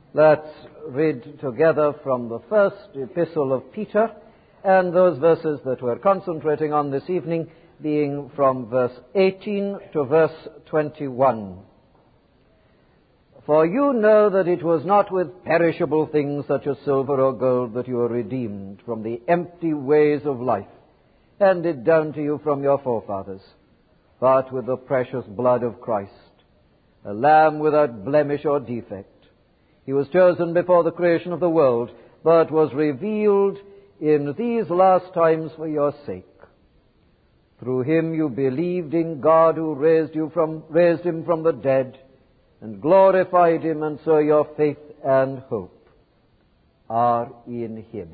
Let's read together from the first epistle of Peter, and those verses that we're concentrating on this evening being from verse 18 to verse 21. For you know that it was not with perishable things such as silver or gold that you were redeemed from the empty ways of life, handed down to you from your forefathers, but with the precious blood of Christ, a lamb without blemish or defect. He was chosen before the creation of the world, but was revealed in these last times for your sake. Through him you believed in God, who raised him from the dead and glorified him, and so your faith and hope are in him.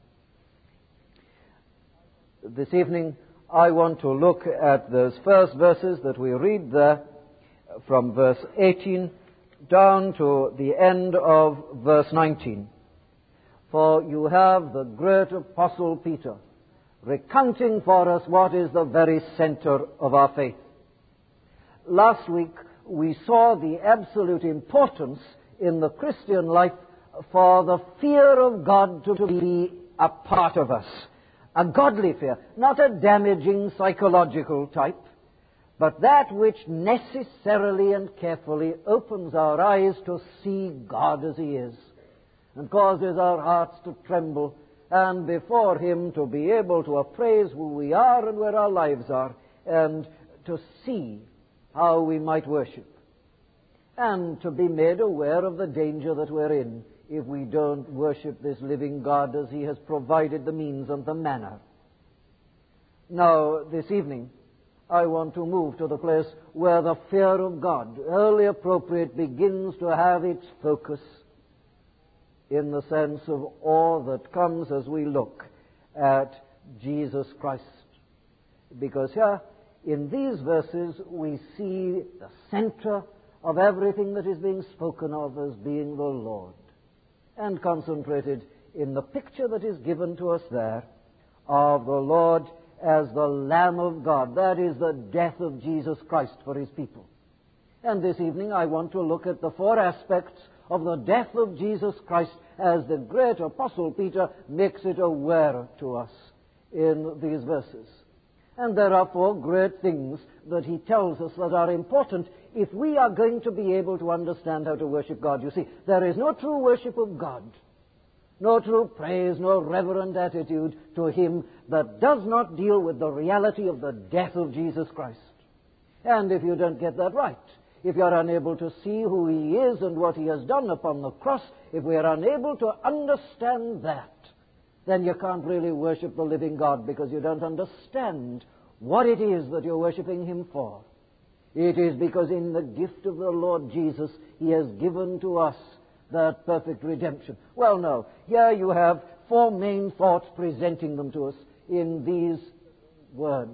This evening I want to look at those first verses that we read there, from verse 18 down to the end of verse 19. For you have the great Apostle Peter recounting for us what is the very center of our faith. Last week we saw the absolute importance in the Christian life for the fear of God to be a part of us. A godly fear, not a damaging psychological type, but that which necessarily and carefully opens our eyes to see God as he is, and causes our hearts to tremble, and before him to be able to appraise who we are and where our lives are, and to see how we might worship, and to be made aware of the danger that we're in if we don't worship this living God as he has provided the means and the manner. Now, this evening, I want to move to the place where the fear of God, early appropriate, begins to have its focus in the sense of awe that comes as we look at Jesus Christ. Because here, in these verses, we see the center of everything that is being spoken of as being the Lord, and concentrated in the picture that is given to us there of the Lord as the Lamb of God. That is the death of Jesus Christ for his people. And this evening I want to look at the four aspects of the death of Jesus Christ as the great Apostle Peter makes it aware to us in these verses. And there are four great things that he tells us that are important if we are going to be able to understand how to worship God. You see, there is no true worship of God, no true praise, no reverent attitude to him that does not deal with the reality of the death of Jesus Christ. And if you don't get that right, if you are unable to see who he is and what he has done upon the cross, if we are unable to understand that, then you can't really worship the living God, because you don't understand what it is that you're worshiping him for. It is because in the gift of the Lord Jesus, he has given to us that perfect redemption. Well, no. Here you have four main thoughts presenting them to us in these words.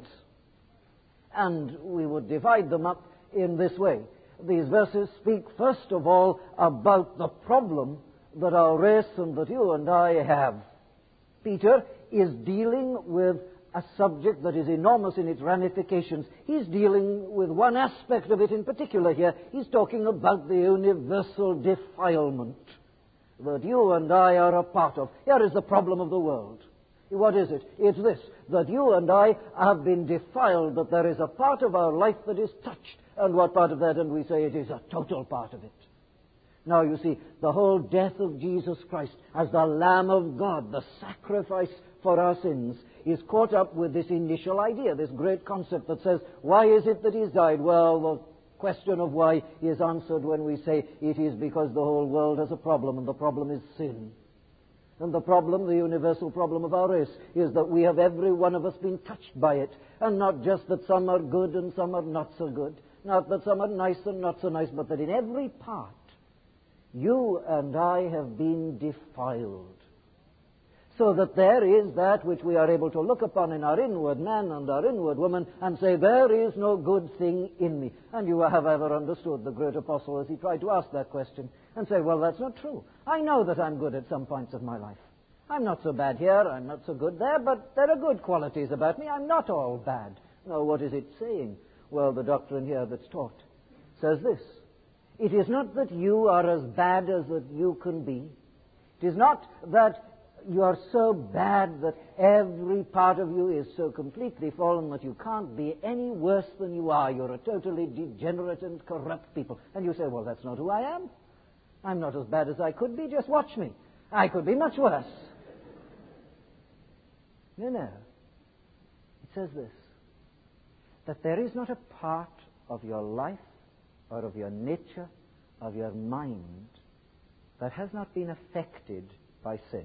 And we would divide them up in this way. These verses speak first of all about the problem that our race and that you and I have. Peter is dealing with a subject that is enormous in its ramifications. He's dealing with one aspect of it in particular here. He's talking about the universal defilement that you and I are a part of. Here is the problem of the world. What is it? It's this, that you and I have been defiled, that there is a part of our life that is touched. And what part of that? And we say it is a total part of it. Now, you see, the whole death of Jesus Christ as the Lamb of God, the sacrifice for our sins, is caught up with this initial idea, this great concept that says, why is it that he's died? Well, the question of why is answered when we say it is because the whole world has a problem, and the problem is sin. And the problem, the universal problem of our race, is that we have, every one of us, been touched by it. And not just that some are good and some are not so good, not that some are nice and not so nice, but that in every part, you and I have been defiled. So that there is that which we are able to look upon in our inward man and our inward woman and say, there is no good thing in me. And you have ever understood the great apostle as he tried to ask that question and say, well, that's not true. I know that I'm good at some points of my life. I'm not so bad here, I'm not so good there, but there are good qualities about me. I'm not all bad. No, what is it saying? Well, the doctrine here that's taught says this. It is not that you are as bad as that you can be. It is not that you are so bad that every part of you is so completely fallen that you can't be any worse than you are. You're a totally degenerate and corrupt people. And you say, well, that's not who I am. I'm not as bad as I could be. Just watch me. I could be much worse. No. It says this, that there is not a part of your life or of your nature, of your mind, that has not been affected by sin.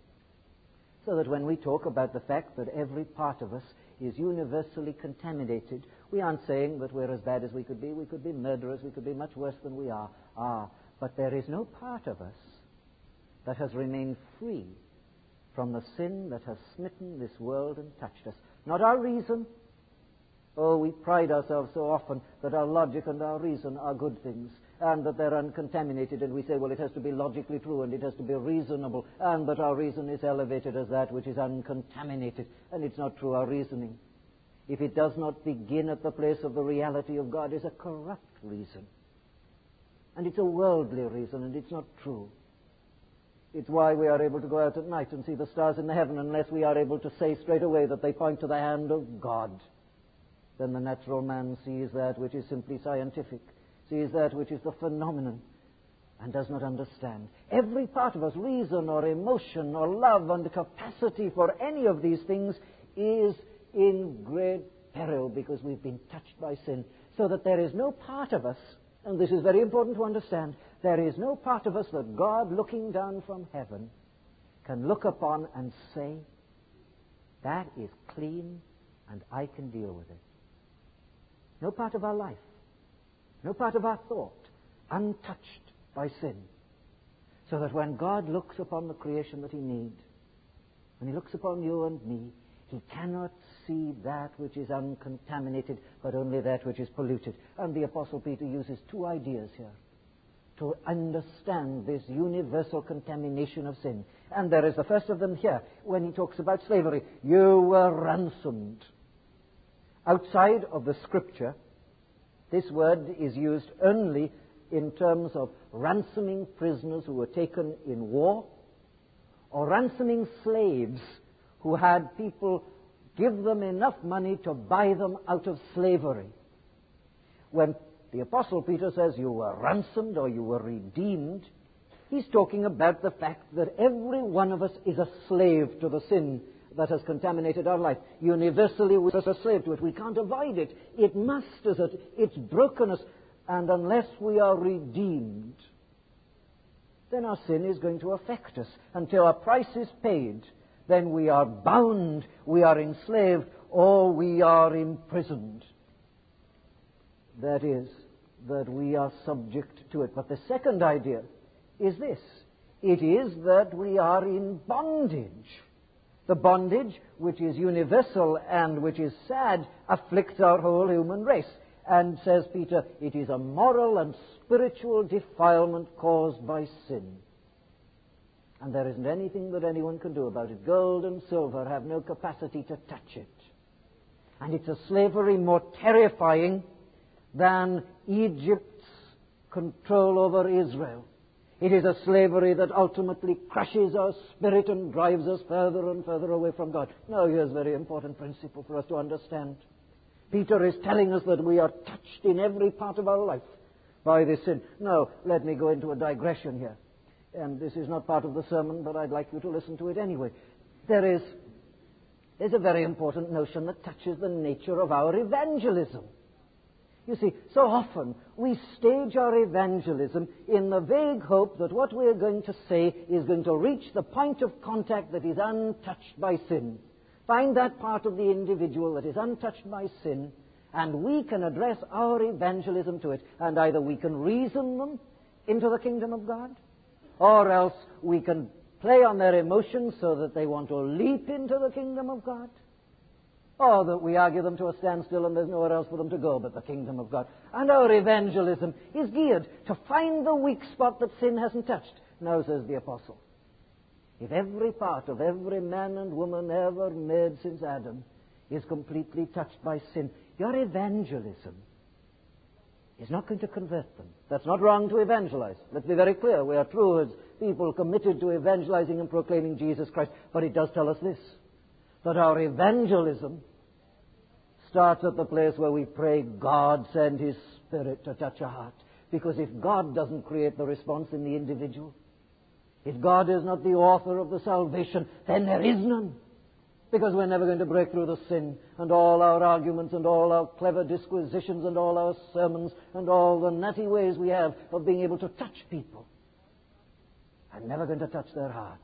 So that when we talk about the fact that every part of us is universally contaminated, we aren't saying that we're as bad as we could be. We could be murderers. We could be much worse than we are. But there is no part of us that has remained free from the sin that has smitten this world and touched us. Not our reason. Oh, we pride ourselves so often that our logic and our reason are good things, and that they're uncontaminated, and we say, well, it has to be logically true, and it has to be reasonable, and that our reason is elevated as that which is uncontaminated, and it's not true. Our reasoning, if it does not begin at the place of the reality of God, is a corrupt reason. And it's a worldly reason, and it's not true. It's why we are able to go out at night and see the stars in the heaven unless we are able to say straight away that they point to the hand of God. Then the natural man sees that which is simply scientific, sees that which is the phenomenon, and does not understand. Every part of us, reason or emotion or love and capacity for any of these things, is in great peril because we've been touched by sin. So that there is no part of us, and this is very important to understand, there is no part of us that God, looking down from heaven, can look upon and say, that is clean and I can deal with it. No part of our life, no part of our thought, untouched by sin. So that when God looks upon the creation that he made, when he looks upon you and me, he cannot see that which is uncontaminated, but only that which is polluted. And the Apostle Peter uses two ideas here to understand this universal contamination of sin. And there is the first of them here, when he talks about slavery. You were ransomed. Outside of the Scripture, this word is used only in terms of ransoming prisoners who were taken in war, or ransoming slaves who had people give them enough money to buy them out of slavery. When the Apostle Peter says you were ransomed or you were redeemed, he's talking about the fact that every one of us is a slave to the sin that has contaminated our life. Universally, we're a slave to it. We can't avoid it. It masters it. It's broken us. And unless we are redeemed, then our sin is going to affect us. Until our price is paid, then we are bound, we are enslaved, or we are imprisoned. That is, that we are subject to it. But the second idea is this. It is that we are in bondage. The bondage, which is universal and which is sad, afflicts our whole human race. And, says Peter, it is a moral and spiritual defilement caused by sin. And there isn't anything that anyone can do about it. Gold and silver have no capacity to touch it. And it's a slavery more terrifying than Egypt's control over Israel. It is a slavery that ultimately crushes our spirit and drives us further and further away from God. Now, here's a very important principle for us to understand. Peter is telling us that we are touched in every part of our life by this sin. Now, let me go into a digression here. And this is not part of the sermon, but I'd like you to listen to it anyway. There's a very important notion that touches the nature of our evangelism. You see, so often we stage our evangelism in the vague hope that what we're going to say is going to reach the point of contact that is untouched by sin. Find that part of the individual that is untouched by sin, and we can address our evangelism to it. And either we can reason them into the kingdom of God, or else we can play on their emotions so that they want to leap into the kingdom of God, or that we argue them to a standstill and there's nowhere else for them to go but the kingdom of God. And our evangelism is geared to find the weak spot that sin hasn't touched. Now, says the apostle, if every part of every man and woman ever made since Adam is completely touched by sin, your evangelism is not going to convert them. That's not wrong to evangelize. Let's be very clear. We are true as people committed to evangelizing and proclaiming Jesus Christ. But it does tell us this, that our evangelism starts at the place where we pray, God send His Spirit to touch a heart. Because if God doesn't create the response in the individual, if God is not the author of the salvation, then there is none. Because we're never going to break through the sin, and all our arguments and all our clever disquisitions and all our sermons and all the nutty ways we have of being able to touch people are never going to touch their hearts.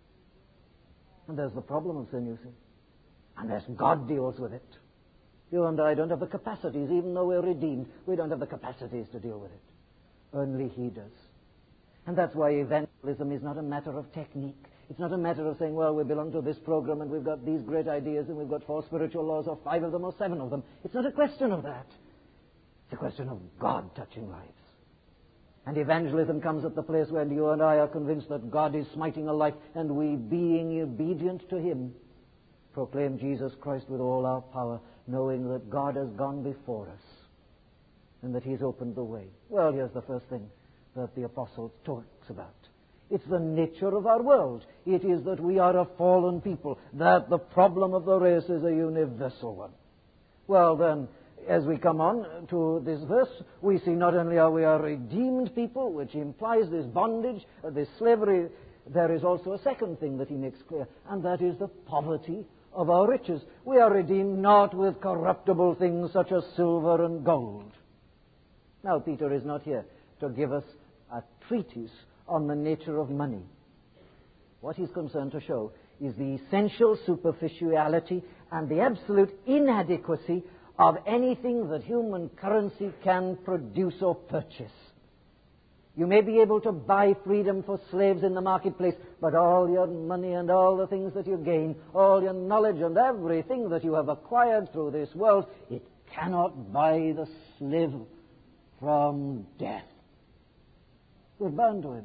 And there's the problem of sin, you see. Unless God deals with it. You and I don't have the capacities, even though we're redeemed, we don't have the capacities to deal with it. Only He does. And that's why evangelism is not a matter of technique. It's not a matter of saying, well, we belong to this program and we've got these great ideas and we've got 4 spiritual laws or 5 of them or 7 of them. It's not a question of that. It's a question of God touching lives. And evangelism comes at the place when you and I are convinced that God is smiting a life, and we, being obedient to Him, proclaim Jesus Christ with all our power, knowing that God has gone before us and that He's opened the way. Well, here's the first thing that the apostle talks about. It's the nature of our world. It is that we are a fallen people, that the problem of the race is a universal one. Well, then, as we come on to this verse, we see not only are we a redeemed people, which implies this bondage, this slavery, there is also a second thing that he makes clear, and that is the poverty of our riches. We are redeemed not with corruptible things such as silver and gold. Now, Peter is not here to give us a treatise on the nature of money. What he's concerned to show is the essential superficiality and the absolute inadequacy of anything that human currency can produce or purchase. You may be able to buy freedom for slaves in the marketplace, but all your money and all the things that you gain, all your knowledge and everything that you have acquired through this world, it cannot buy the slave from death. We're bound to him.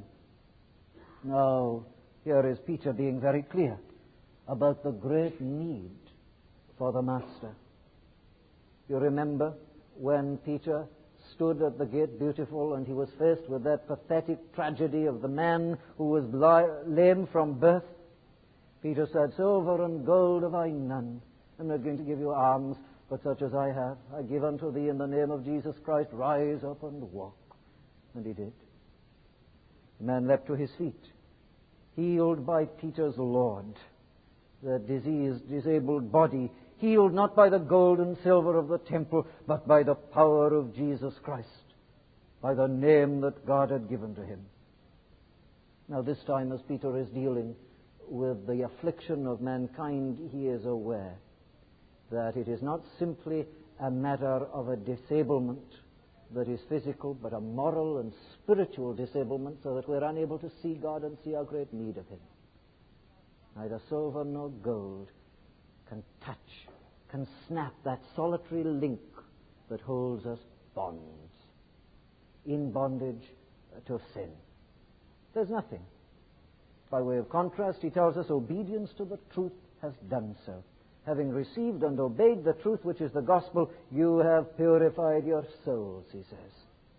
Now, here is Peter being very clear about the great need for the Master. You remember when Peter stood at the gate beautiful and he was faced with that pathetic tragedy of the man who was lame from birth? Peter said, silver and gold have I none. I'm not going to give you alms, but such as I have, I give unto thee in the name of Jesus Christ. Rise up and walk. And he did. The man leapt to his feet, healed by Peter's Lord. The diseased, disabled body, healed not by the gold and silver of the temple, but by the power of Jesus Christ, by the name that God had given to him. Now this time, as Peter is dealing with the affliction of mankind, he is aware that it is not simply a matter of a disablement that is physical, but a moral and spiritual disablement, so that we're unable to see God and see our great need of Him. Neither silver nor gold can touch, can snap that solitary link that holds us bonds, in bondage to sin. There's nothing. By way of contrast, he tells us obedience to the truth has done so. Having received and obeyed the truth, which is the gospel, you have purified your souls, he says.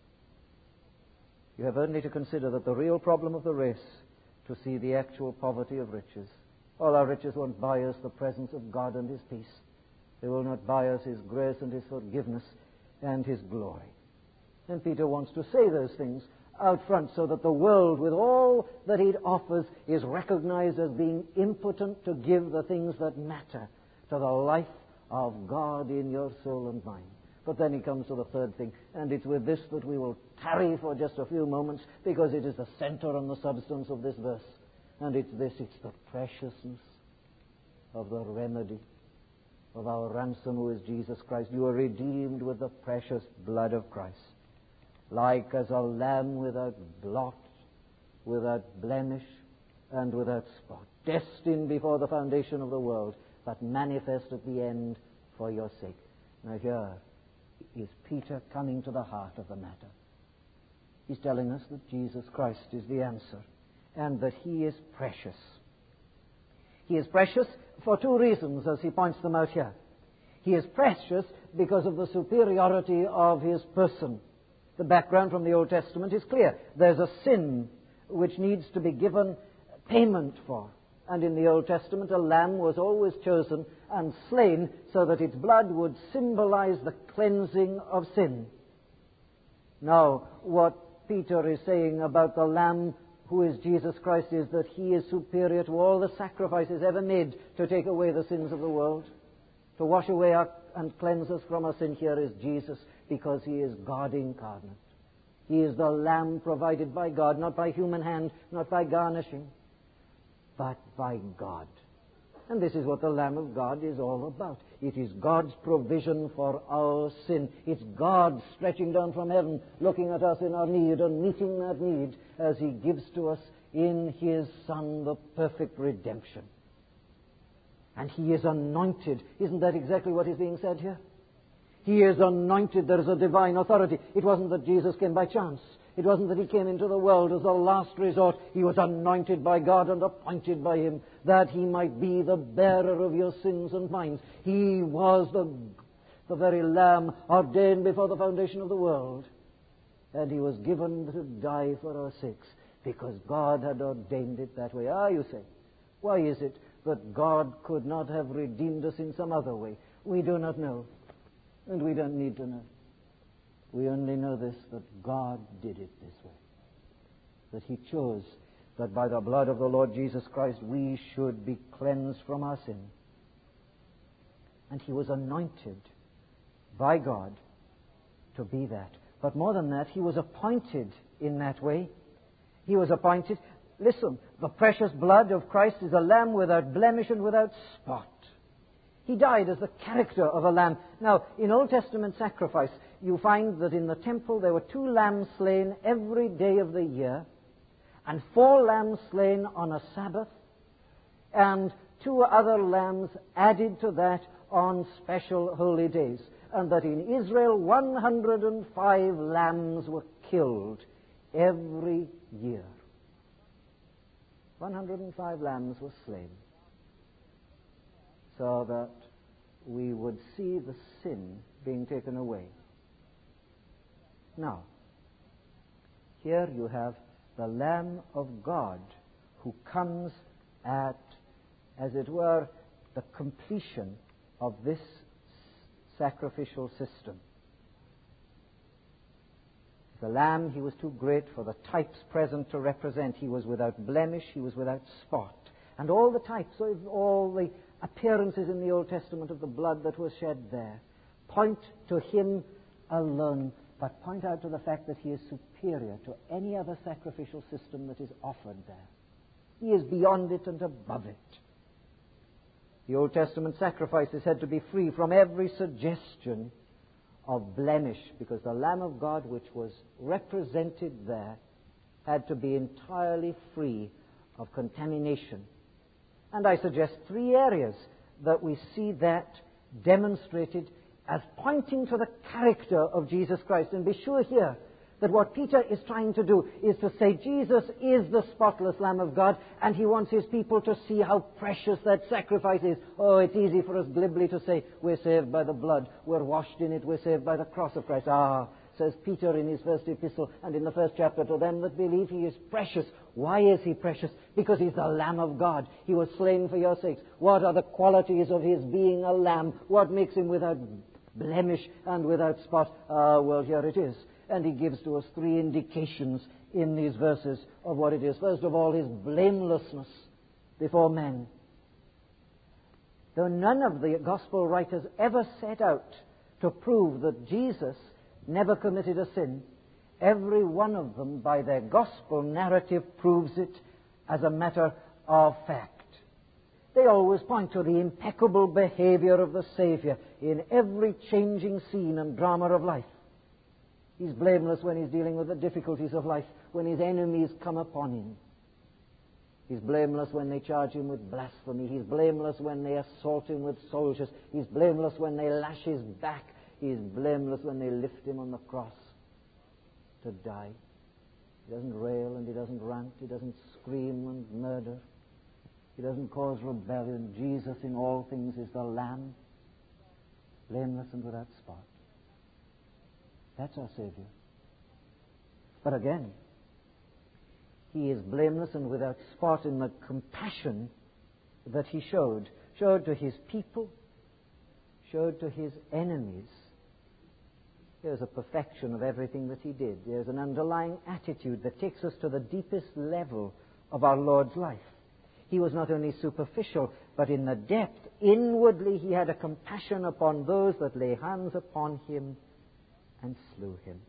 You have only to consider that the real problem of the race to see the actual poverty of riches. All our riches won't buy us the presence of God and His peace. They will not buy us His grace and His forgiveness and His glory. And Peter wants to say those things out front so that the world, with all that it offers, is recognized as being impotent to give the things that matter to the life of God in your soul and mind. But then he comes to the third thing, and it's with this that we will tarry for just a few moments, because it is the center and the substance of this verse. And it's this, it's the preciousness of the remedy of our ransom, who is Jesus Christ. You are redeemed with the precious blood of Christ, like as a lamb without blot, without blemish, and without spot, destined before the foundation of the world, but manifest at the end for your sake. Now here is Peter coming to the heart of the matter. He's telling us that Jesus Christ is the answer, and that He is precious. He is precious for 2 reasons, as he points them out here. He is precious because of the superiority of His person. The background from the Old Testament is clear. There's a sin which needs to be given payment for. And in the Old Testament, a lamb was always chosen and slain so that its blood would symbolize the cleansing of sin. Now, what Peter is saying about the lamb who is Jesus Christ is that he is superior to all the sacrifices ever made to take away the sins of the world. To wash away and cleanse us from our sin here is Jesus, because he is God incarnate. He is the lamb provided by God, not by human hand, not by garnishing, but by God. And this is what the Lamb of God is all about. It is God's provision for our sin. It's God stretching down from heaven, looking at us in our need and meeting that need as he gives to us in his Son the perfect redemption. And he is anointed. Isn't that exactly what is being said here? He is anointed. There is a divine authority. It wasn't that Jesus came by chance. It wasn't that he came into the world as a last resort. He was anointed by God and appointed by him that he might be the bearer of your sins and mine. He was the very Lamb ordained before the foundation of the world. And he was given to die for our sakes because God had ordained it that way. You say, why is it that God could not have redeemed us in some other way? We do not know, and we don't need to know. We only know this, that God did it this way. That he chose that by the blood of the Lord Jesus Christ we should be cleansed from our sin. And he was anointed by God to be that. But more than that, he was appointed in that way. He was appointed. Listen, the precious blood of Christ is a lamb without blemish and without spot. He died as the character of a lamb. Now, in Old Testament sacrifice, you find that in the temple there were 2 lambs slain every day of the year, and 4 lambs slain on a Sabbath, and 2 other lambs added to that on special holy days. And that in Israel 105 lambs were killed every year. 105 lambs were slain, so that we would see the sin being taken away. Now, here you have the Lamb of God who comes at, as it were, the completion of this sacrificial system. The Lamb, he was too great for the types present to represent. He was without blemish, he was without spot. And all the types, all the appearances in the Old Testament of the blood that was shed there point to him alone, but point out to the fact that he is superior to any other sacrificial system that is offered there. He is beyond it and above it. The Old Testament sacrifices had to be free from every suggestion of blemish, because the Lamb of God which was represented there had to be entirely free of contamination. And I suggest 3 areas that we see that demonstrated as pointing to the character of Jesus Christ. And be sure here that what Peter is trying to do is to say Jesus is the spotless Lamb of God, and he wants his people to see how precious that sacrifice is. Oh, it's easy for us glibly to say we're saved by the blood, we're washed in it, we're saved by the cross of Christ. Says Peter in his first epistle and in the first chapter, to them that believe he is precious. Why is he precious? Because he's the Lamb of God. He was slain for your sakes. What are the qualities of his being a lamb? What makes him without blemish and without spot? Well, here it is. And he gives to us 3 indications in these verses of what it is. First of all, his blamelessness before men. Though none of the gospel writers ever set out to prove that Jesus never committed a sin, every one of them, by their gospel narrative, proves it as a matter of fact. They always point to the impeccable behavior of the Savior in every changing scene and drama of life. He's blameless when he's dealing with the difficulties of life, when his enemies come upon him. He's blameless when they charge him with blasphemy. He's blameless when they assault him with soldiers. He's blameless when they lash his back. He's blameless when they lift him on the cross to die. He doesn't rail and he doesn't rant. He doesn't scream and murder. He doesn't cause rebellion. Jesus in all things is the Lamb, blameless and without spot. That's our Savior. But again, he is blameless and without spot in the compassion that he showed to his people, showed to his enemies. There's a perfection of everything that he did. There's an underlying attitude that takes us to the deepest level of our Lord's life. He was not only superficial, but in the depth, inwardly, he had a compassion upon those that lay hands upon him and slew him.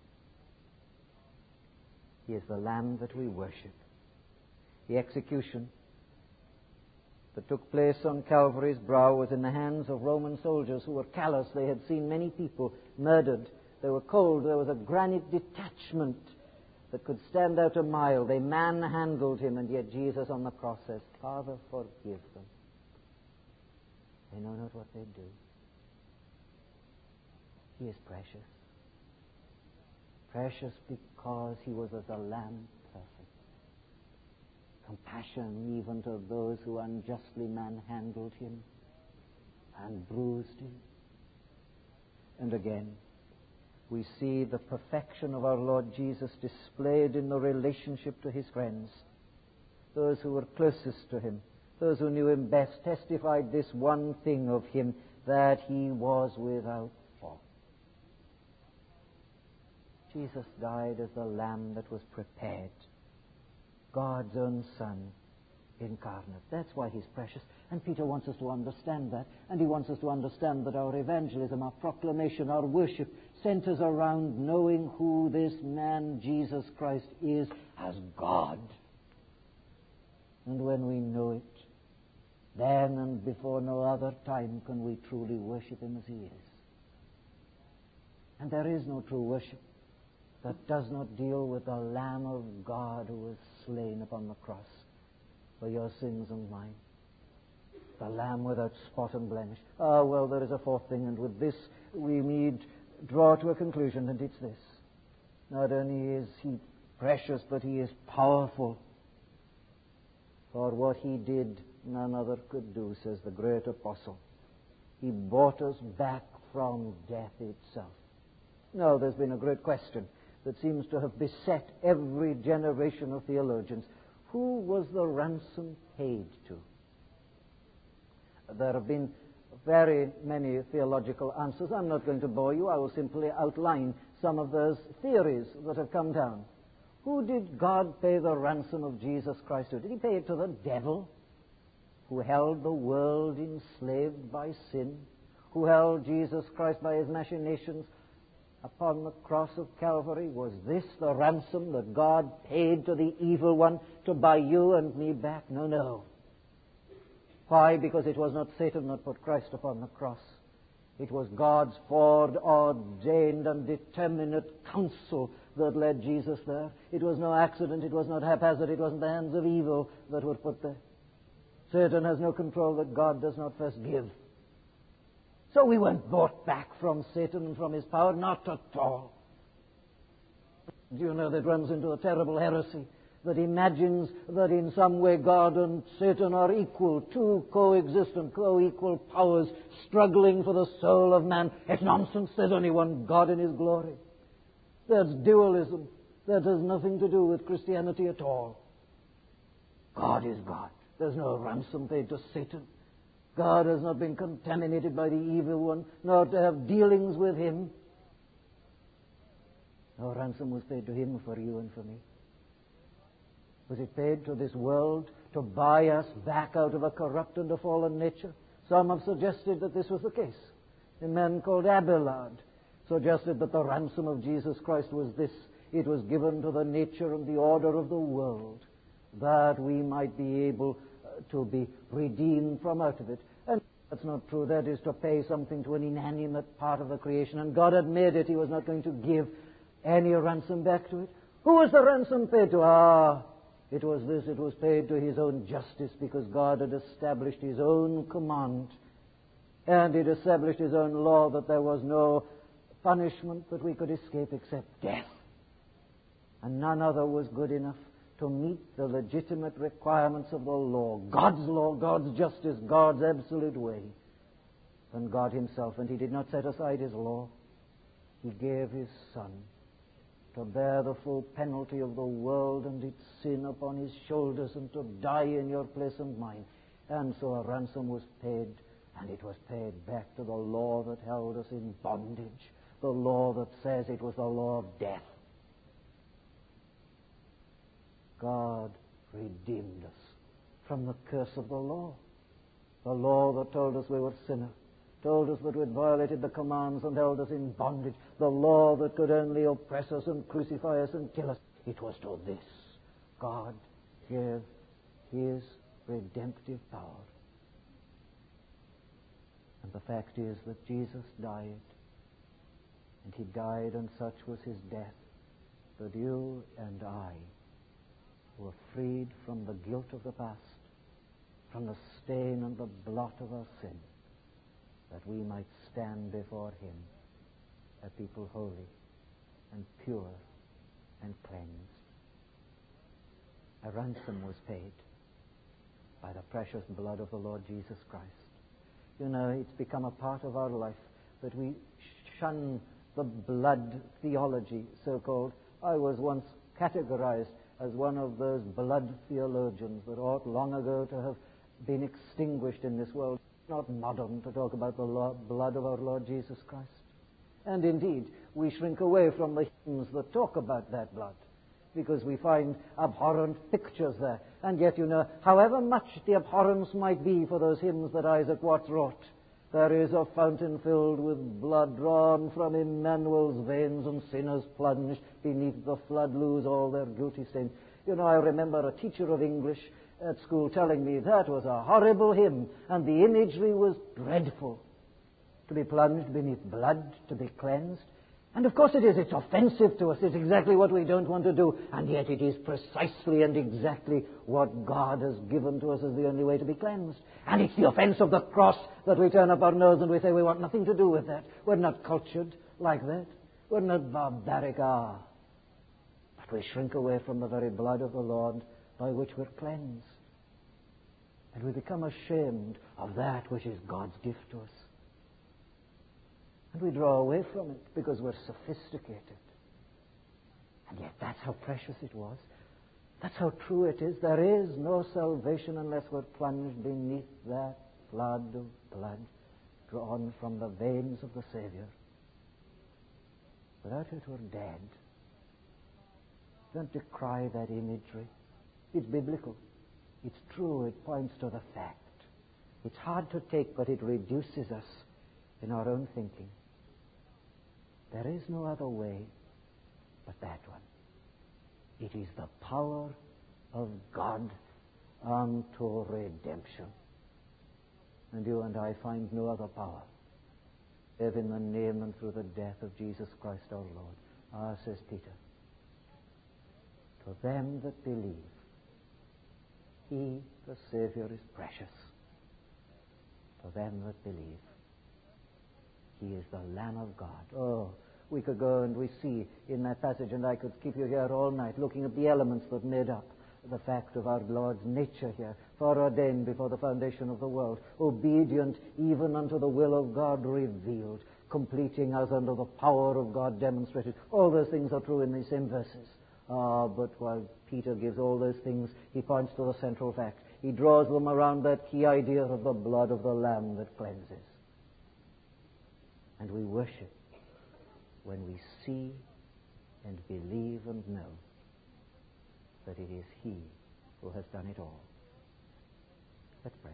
He is the Lamb that we worship. The execution that took place on Calvary's brow was in the hands of Roman soldiers who were callous. They had seen many people murdered. They were cold. There was a granite detachment that could stand out a mile. They manhandled him, and yet Jesus on the cross says, Father, forgive them. They know not what they do. He is precious. Precious because he was as a lamb perfect. Compassion even to those who unjustly manhandled him and bruised him. And again, we see the perfection of our Lord Jesus displayed in the relationship to his friends. Those who were closest to him, those who knew him best, testified this one thing of him, that he was without fault. Jesus died as the lamb that was prepared. God's own Son incarnate. That's why he's precious. And Peter wants us to understand that. And he wants us to understand that our evangelism, our proclamation, our worship centers around knowing who this man, Jesus Christ, is as God. And when we know it, then and before no other time can we truly worship him as he is. And there is no true worship that does not deal with the Lamb of God who was slain upon the cross for your sins and mine. The Lamb without spot and blemish. Well, there is a fourth thing, and with this we need draw to a conclusion, and it's this. Not only is he precious, but he is powerful. For what he did, none other could do, says the great apostle. He bought us back from death itself. Now, there's been a great question that seems to have beset every generation of theologians. Who was the ransom paid to? There have been very many theological answers. I'm not going to bore you. I will simply outline some of those theories that have come down. Who did God pay the ransom of Jesus Christ to? Did he pay it to the devil, who held the world enslaved by sin, who held Jesus Christ by his machinations upon the cross of Calvary? Was this the ransom that God paid to the evil one to buy you and me back? No, no. Why? Because it was not Satan that put Christ upon the cross. It was God's foreordained and determinate counsel that led Jesus there. It was no accident. It was not haphazard. It wasn't the hands of evil that were put there. Satan has no control that God does not first give. So we weren't bought back from Satan and from his power. Not at all. Do you know that runs into a terrible heresy that imagines that in some way God and Satan are equal, two coexistent, co-equal powers struggling for the soul of man? It's nonsense. There's only one God in his glory. That's dualism. That has nothing to do with Christianity at all. God is God. There's no ransom paid to Satan. God has not been contaminated by the evil one, nor to have dealings with him. No ransom was paid to him for you and for me. Was it paid to this world to buy us back out of a corrupt and a fallen nature? Some have suggested that this was the case. A man called Abelard suggested that the ransom of Jesus Christ was this. It was given to the nature and the order of the world, that we might be able to be redeemed from out of it. And that's not true. That is to pay something to an inanimate part of the creation. And God had made it. He was not going to give any ransom back to it. Who was the ransom paid to? It was this. It was paid to his own justice, because God had established his own command, and it established his own law that there was no punishment that we could escape except death. And none other was good enough to meet the legitimate requirements of the law, God's justice, God's absolute way, than God himself. And he did not set aside his law. He gave his Son to bear the full penalty of the world and its sin upon his shoulders and to die in your place and mine. And so a ransom was paid, and it was paid back to the law that held us in bondage, the law that says it was the law of death. God redeemed us from the curse of the law that told us we were sinners, told us that we had violated the commands and held us in bondage, the law that could only oppress us and crucify us and kill us. It was to this God gave his redemptive power. And the fact is that Jesus died, and he died, and such was his death, that you and I were freed from the guilt of the past, from the stain and the blot of our sin, that we might stand before him a people holy and pure and cleansed. A ransom was paid by the precious blood of the Lord Jesus Christ. You know, it's become a part of our life that we shun the blood theology, so-called. I was once categorized as one of those blood theologians that ought long ago to have been extinguished in this world. Not modern to talk about the blood of our Lord Jesus Christ. And indeed, we shrink away from the hymns that talk about that blood, because we find abhorrent pictures there. And yet, you know, however much the abhorrence might be for those hymns that Isaac Watts wrote, there is a fountain filled with blood drawn from Emmanuel's veins, and sinners plunged beneath the flood lose all their guilty sins. You know, I remember a teacher of English at school telling me that was a horrible hymn, and the imagery was dreadful. To be plunged beneath blood, to be cleansed. And of course it is. It's offensive to us. It's exactly what we don't want to do. And yet it is precisely and exactly what God has given to us as the only way to be cleansed. And it's the offense of the cross that we turn up our nose and we say we want nothing to do with that. We're not cultured like that. We're not barbaric. But we shrink away from the very blood of the Lord by which we're cleansed. And we become ashamed of that which is God's gift to us. And we draw away from it because we're sophisticated. And yet that's how precious it was. That's how true it is. There is no salvation unless we're plunged beneath that flood of blood drawn from the veins of the Savior. Without it, we're dead. Don't decry that imagery. It's biblical. It's true. It points to the fact. It's hard to take, but it reduces us in our own thinking. There is no other way but that one. It is the power of God unto redemption. And you and I find no other power. Live in the name and through the death of Jesus Christ our Lord. Says Peter, to them that believe, he, the Savior, is precious. To them that believe, he is the Lamb of God. Oh, we could go and we see in that passage, and I could keep you here all night looking at the elements that made up the fact of our Lord's nature here, foreordained before the foundation of the world, obedient even unto the will of God revealed, completing us under the power of God demonstrated. All those things are true in these same verses. But while Peter gives all those things, he points to the central fact. He draws them around that key idea of the blood of the Lamb that cleanses. And we worship when we see and believe and know that it is he who has done it all. Let's pray.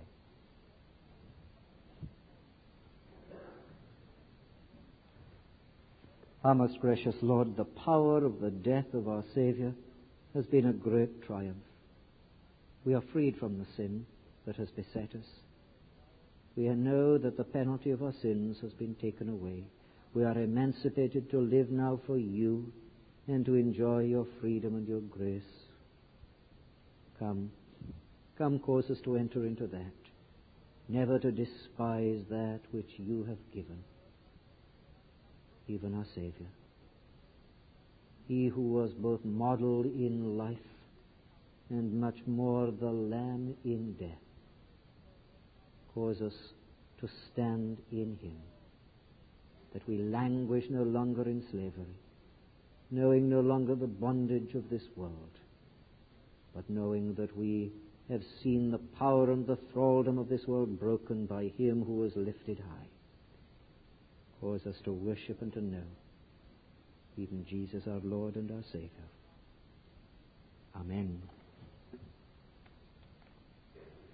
Our most gracious Lord, the power of the death of our Savior has been a great triumph. We are freed from the sin that has beset us. We know that the penalty of our sins has been taken away. We are emancipated to live now for you and to enjoy your freedom and your grace. Come, cause us to enter into that, never to despise that which you have given, even our Savior. He who was both model in life and much more the Lamb in death. Cause us to stand in him, that we languish no longer in slavery, knowing no longer the bondage of this world, but knowing that we have seen the power and the thraldom of this world broken by him who was lifted high. Cause us to worship and to know even Jesus our Lord and our Savior. Amen.